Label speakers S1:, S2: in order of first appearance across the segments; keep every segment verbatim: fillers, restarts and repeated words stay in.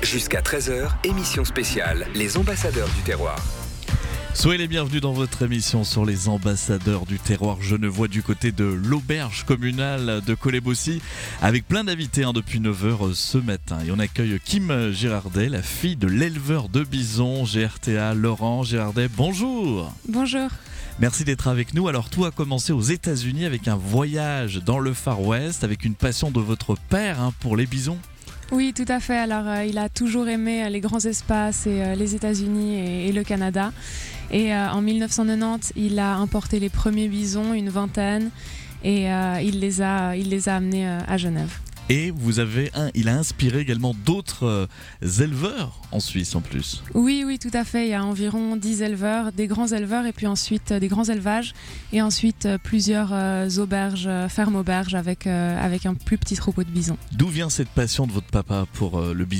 S1: Jusqu'à treize heures, émission spéciale, les ambassadeurs du terroir.
S2: Soyez les bienvenus dans votre émission sur les ambassadeurs du terroir genevois du côté de l'auberge communale de Collet-Bossy avec plein d'invités hein, depuis neuf heures ce matin. Et on accueille Kim Girardet, la fille de l'éleveur de bisons G R T A Laurent Girardet. Bonjour.
S3: Bonjour.
S2: Merci d'être avec nous. Alors tout a commencé aux États-Unis avec un voyage dans le Far West avec une passion de votre père hein, pour les bisons.
S3: Oui, tout à fait. Alors, euh, il a toujours aimé euh, les grands espaces et euh, les États-Unis et, et le Canada. Et euh, en dix-neuf cent quatre-vingt-dix, il a importé les premiers bisons, une vingtaine, et euh, il les a, il les a amenés euh, à Genève.
S2: Et vous avez un, il a inspiré également d'autres euh, éleveurs en Suisse en plus.
S3: Oui, oui, tout à fait. Il y a environ dix éleveurs, des grands éleveurs et puis ensuite euh, des grands élevages et ensuite euh, plusieurs euh, auberges, euh, fermes auberges avec, euh, avec un plus petit troupeau de bisons.
S2: D'où vient cette passion de votre papa pour euh, le bison ?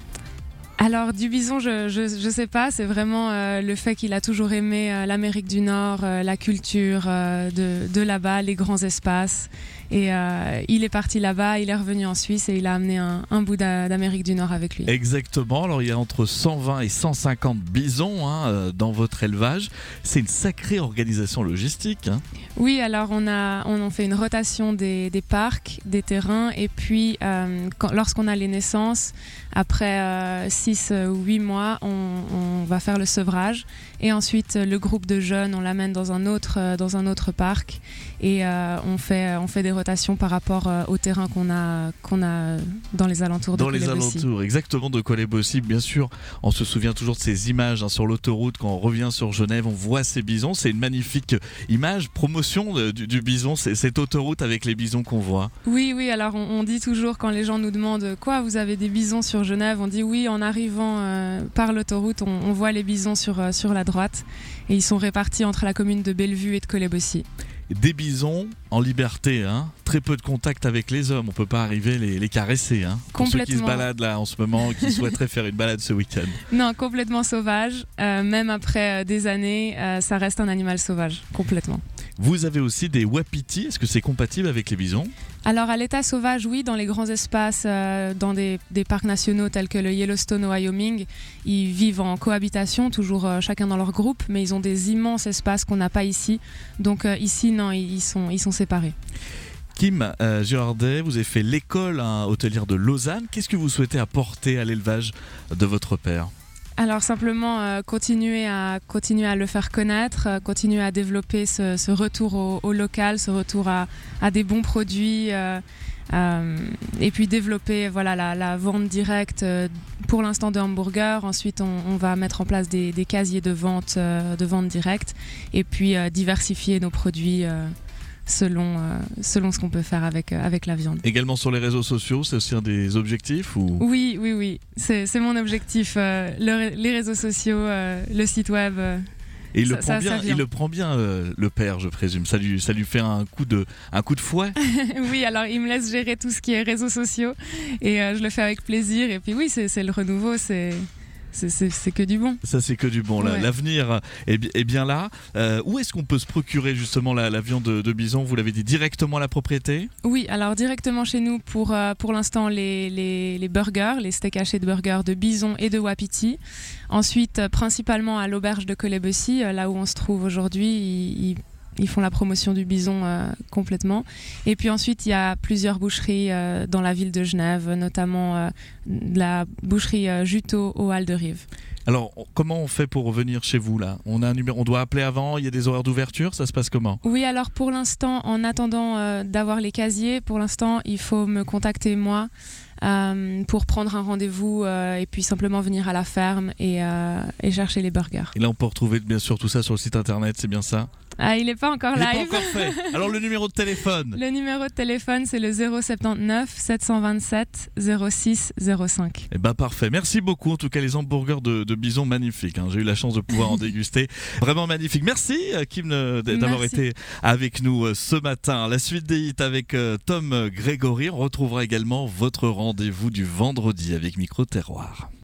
S3: Alors du bison, je je, je sais pas, c'est vraiment euh, le fait qu'il a toujours aimé euh, l'Amérique du Nord, euh, la culture euh, de, de là-bas, les grands espaces. Et euh, il est parti là-bas, il est revenu en Suisse et il a amené un, un bout d'Amérique du Nord avec lui.
S2: Exactement, alors il y a entre cent vingt et cent cinquante bisons hein, dans votre élevage. C'est une sacrée organisation logistique. Hein.
S3: Oui, alors on a, on a fait une rotation des, des parcs, des terrains et puis euh, quand, lorsqu'on a les naissances, après euh, six ou huit mois, on, on va faire le sevrage et ensuite le groupe de jeunes, on l'amène dans un autre, dans un autre parc et euh, on, fait, on fait des rotations par rapport euh, au terrain qu'on a, qu'on a dans les alentours de
S2: Dans les alentours, exactement, de Collet-Bossy. Bien sûr, on se souvient toujours de ces images hein, sur l'autoroute quand on revient sur Genève, on voit ces bisons. C'est une magnifique image, promotion de, du, du bison, c'est cette autoroute avec les bisons qu'on voit.
S3: Oui, oui, alors on, on dit toujours quand les gens nous demandent quoi, vous avez des bisons sur Genève, on dit oui, en arrivant euh, par l'autoroute, on, on voit les bisons sur, euh, sur la droite et ils sont répartis entre la commune de Bellevue et de Collet-Bossy.
S2: Des bisons en liberté, hein. Très peu de contact avec les hommes, on peut pas arriver les, les caresser. Hein. Pour ceux qui se baladent là en ce moment, qui souhaiteraient faire une balade ce week-end.
S3: Non, complètement sauvage, euh, même après euh, des années, euh, ça reste un animal sauvage, complètement.
S2: Vous avez aussi des wapitis, est-ce que c'est compatible avec les bisons ?
S3: Alors à l'état sauvage, oui, dans les grands espaces, euh, dans des, des parcs nationaux tels que le Yellowstone au Wyoming, ils vivent en cohabitation, toujours euh, chacun dans leur groupe, mais ils ont des immenses espaces qu'on n'a pas ici. Donc euh, ici, non, ils sont, ils sont séparés.
S2: Kim euh, Girardet, vous avez fait l'école hein, hôtelière de Lausanne. Qu'est-ce que vous souhaitez apporter à l'élevage de votre père ?
S3: Alors simplement euh, continuer, à, continuer à le faire connaître, euh, continuer à développer ce, ce retour au, au local, ce retour à, à des bons produits euh, euh, et puis développer voilà, la, la vente directe euh, pour l'instant de hamburgers. Ensuite on, on va mettre en place des, des casiers de vente, euh, de vente directe et puis euh, diversifier nos produits euh, Selon, euh, selon ce qu'on peut faire avec, euh, avec la viande.
S2: Également sur les réseaux sociaux, c'est aussi un des objectifs ou...
S3: Oui, oui, oui, c'est, c'est mon objectif. Euh, le, les réseaux sociaux, euh, le site web. Euh,
S2: Et il,
S3: ça,
S2: le prend
S3: ça,
S2: bien,
S3: ça
S2: il le prend bien, euh, le père, je présume. Ça lui, ça lui fait un coup de, un coup de fouet.
S3: Oui, alors il me laisse gérer tout ce qui est réseaux sociaux et euh, je le fais avec plaisir. Et puis oui, c'est, c'est le renouveau, c'est... C'est, c'est, c'est que du bon.
S2: Ça, c'est que du bon.
S3: Ouais.
S2: L'avenir est, est bien là. Euh, où est-ce qu'on peut se procurer justement la, la viande de, de bison ? Vous l'avez dit, directement à la propriété ?
S3: Oui, alors directement chez nous pour, euh, pour l'instant les, les, les burgers, les steaks hachés de burgers de bison et de wapiti. Ensuite, euh, principalement à l'auberge de Collet-Bossy, euh, là où on se trouve aujourd'hui, ils, ils Ils font la promotion du bison euh, complètement. Et puis ensuite, il y a plusieurs boucheries euh, dans la ville de Genève, notamment euh, la boucherie euh, Juteau aux Halles de Rive.
S2: Alors, comment on fait pour revenir chez vous là ? On a un numéro, on doit appeler avant, il y a des horaires d'ouverture, ça se passe comment ?
S3: Oui, alors pour l'instant, en attendant euh, d'avoir les casiers, pour l'instant, il faut me contacter moi euh, pour prendre un rendez-vous euh, et puis simplement venir à la ferme et, euh, et chercher les burgers.
S2: Et là, on peut retrouver bien sûr tout ça sur le site internet, c'est bien ça ?
S3: Ah, il n'est pas encore
S2: il
S3: live.
S2: Il n'est pas encore fait. Alors le numéro de téléphone ?
S3: Le numéro de téléphone, c'est le zéro soixante-dix-neuf sept cent vingt-sept zéro six zéro cinq.
S2: Eh ben parfait. Merci beaucoup. En tout cas, les hamburgers de, de bison magnifiques. Hein. J'ai eu la chance de pouvoir en déguster. Vraiment magnifique. Merci Kim d'avoir
S3: Merci.
S2: été avec nous ce matin. La suite des hits avec Tom Grégory. On retrouvera également votre rendez-vous du vendredi avec Micro Terroir.